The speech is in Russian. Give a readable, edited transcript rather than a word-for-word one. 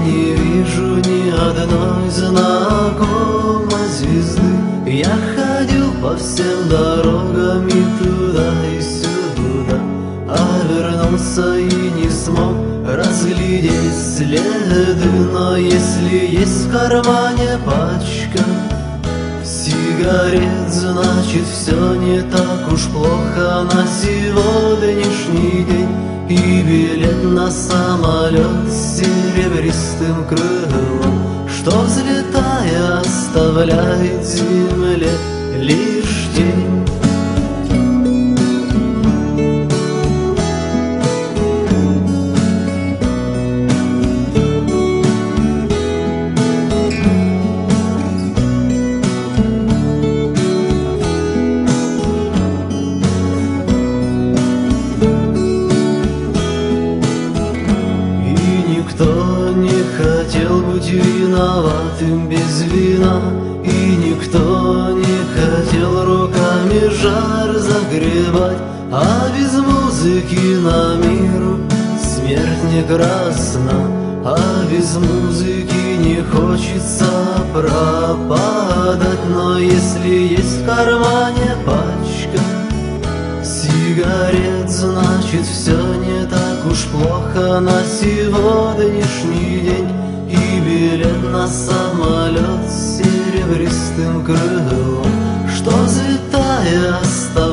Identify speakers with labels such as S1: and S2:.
S1: не вижу ни одной знакомой звезды. Я ходил по всем дорогам и туда, и сюда, а вернулся и не смог разглядеть следы. Но если есть в кармане пачка сигарет, значит все не так уж плохо на сегодняшний день. И билет на самолет с серебристым крылом, что, взлетая, оставляет земле лишь тень. Никто не хотел быть виноватым без вина, и никто не хотел руками жар загревать. А без музыки на миру смерть не красна, а без музыки не хочется пропадать. Но если есть в кармане пачка сигарет, значит все не так уж плохо на сегодняшний день. И билет на самолет с серебристым крылом, что, взлетая, оставляет